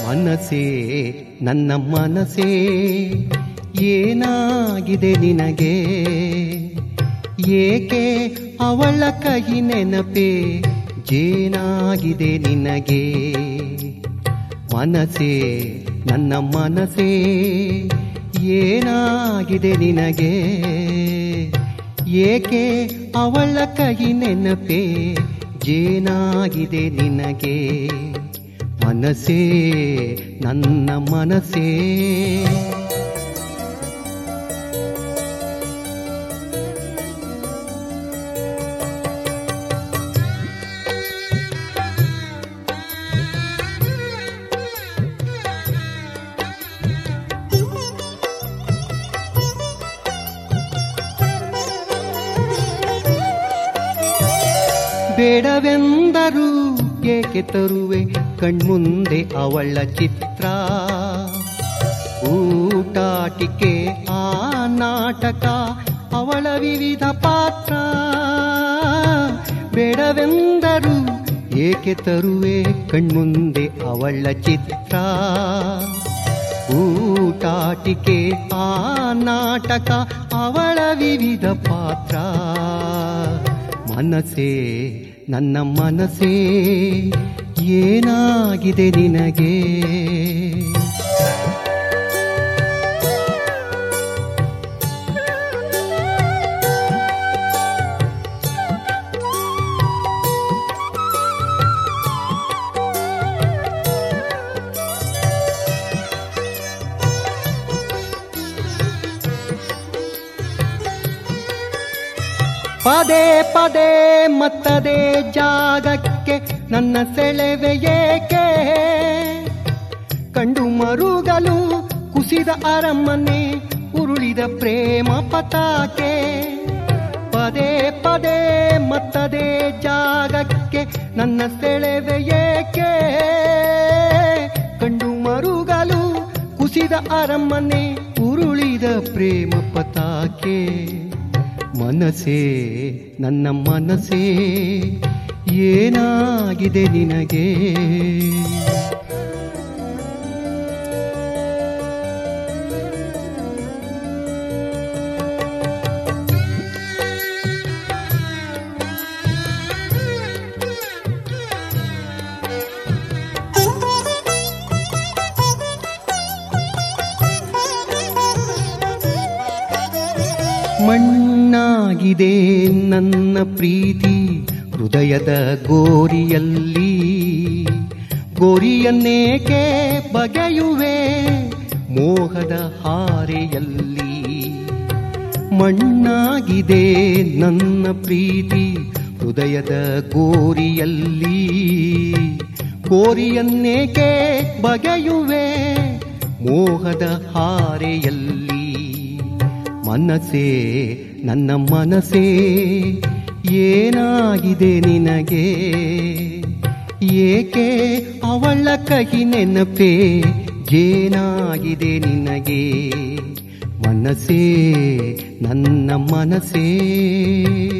ಮನಸೇ ನನ್ನ ಮನಸೇ ಏನಾಗಿದೆ ನಿನಗೆ, ಏಕೆ ಅವಳ ಕೈ ನೆನಪೇ ಜೇನಾಗಿದೆ ನಿನಗೆ. ಮನಸೇ ನನ್ನ ಮನಸೇ ಏನಾಗಿದೆ ನಿನಗೆ, ಏಕೆ ಅವಳ ಕೈ ನೆನಪೇ ಜೇನಾಗಿದೆ ನಿನಗೆ. ಮನಸೇ ನನ್ನ ಮನಸೇ ಬೇಡವೆಂದರೂ ಏಕೆ ತರುವೆ ಕಣ್ಮುಂದೆ ಅವಳ ಚಿತ್ರ. ಊಟಾಟಿಕೆ ಆ ನಾಟಕ ಅವಳ ವಿವಿಧ ಪಾತ್ರ. ಬೇಡವೆಂದರೂ ಏಕೆ ತರುವೆ ಕಣ್ಮುಂದೆ ಅವಳ ಚಿತ್ರ. ಊಟಾಟಿಕೆ ಆ ನಾಟಕ ಅವಳ ವಿವಿಧ ಪಾತ್ರ. ಮನಸೇ ನನ್ನ ಮನಸೇ ಏನಾಗಿದೆ ನಿನಗೆ. ಪದೇ ಪದೇ ಮತ್ತದೇ ಜಾಗಕ್ಕೆ ನನ್ನ ಸೆಳೆವೆ ಏಕೆ, ಕಂಡು ಮರುಗಲು ಕುಸಿದ ಅರಮನೆ ಉರುಳಿದ ಪ್ರೇಮ ಪತಾಕೆ. ಪದೇ ಪದೇ ಮತ್ತದೇ ಜಾಗಕ್ಕೆ ನನ್ನ ಸೆಳೆವೆ ಏಕೆ, ಕಂಡು ಮರುಗಲು ಕುಸಿದ ಅರಮನೆ ಉರುಳಿದ ಪ್ರೇಮ ಪತಾಕೆ. ಮನಸೇ ನನ್ನ ಮನಸೇ ಏನಾಗಿದೆ ನಿನಗೆ. ಮಣ್ಣಾಗಿದೆ ನನ್ನ ಪ್ರೀತಿ ಹೃದಯದ ಗೋರಿಯಲ್ಲಿ, ಗೋರಿಯನ್ನೇಕೆ ಬಗೆಯುವೆ ಮೋಹದ ಹಾರೆಯಲ್ಲಿ. ಮಣ್ಣಾಗಿದೆ ನನ್ನ ಪ್ರೀತಿ ಹೃದಯದ ಗೋರಿಯಲ್ಲಿ, ಗೋರಿಯನ್ನೇಕೆ ಬಗೆಯುವೆ ಮೋಹದ ಹಾರೆಯಲ್ಲಿ. ಮನಸೇ ನನ್ನ ಮನಸೇ ಏನಾಗಿದೆ ನಿನಗೆ, ಏಕೆ ಅವಳ ಕೈ ನೆನಪೇ ಜೇನಾಗಿದೆ ನಿನಗೆ. ಮನಸೇ ನನ್ನ ಮನಸೇ